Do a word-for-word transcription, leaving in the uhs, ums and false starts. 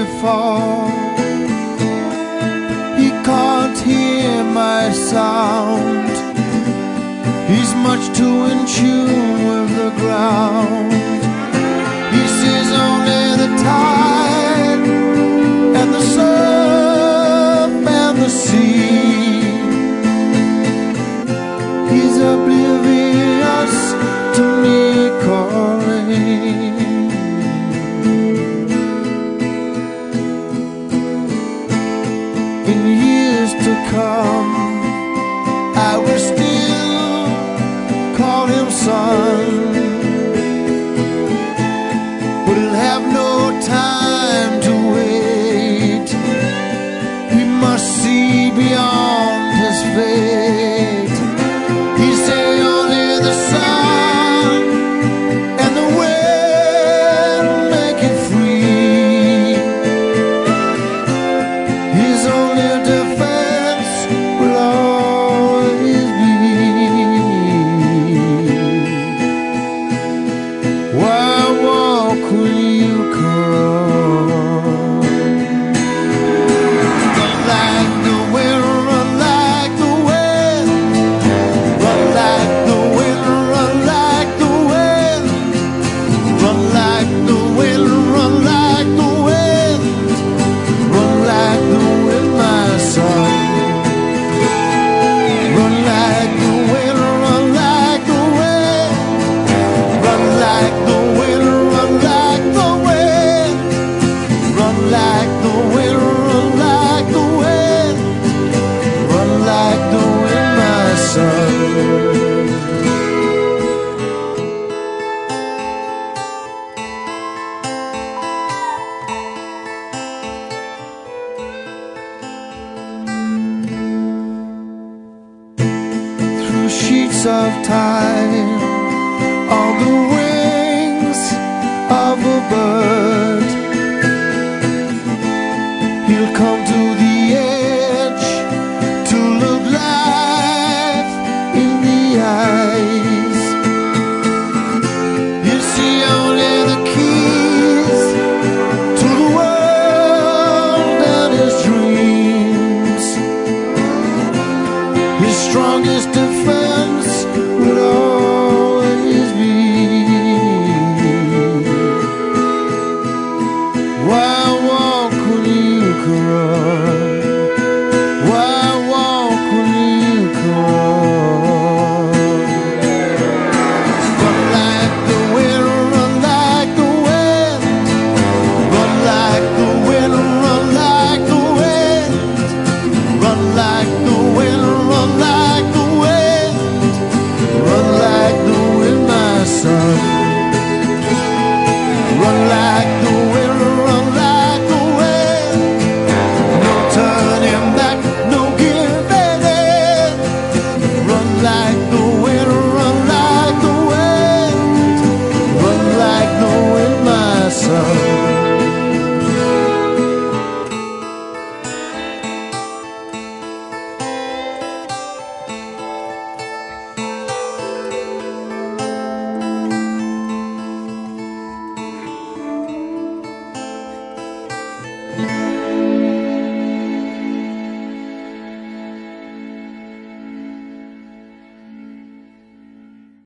fall. He can't hear my sound. He's much too in tune with the ground. He sees only the tide and the surf and the sea. He's oblivious to me calling. In years to come, I will still call him son, but he'll have no time to wait. He must see beyond his fate. He say only the sun and the wind make it free. His only defense will always be, why walk when you come? Run like the wind, run like the wind. Run like the wind, run like the wind. Run like the wind, run like the wind. Run like the wind, my son. Run like the wind, run like the wind. Run like the wind, run like the wind. Run like the wind, run like the wind. Run like the wind, my son. Through sheets of tide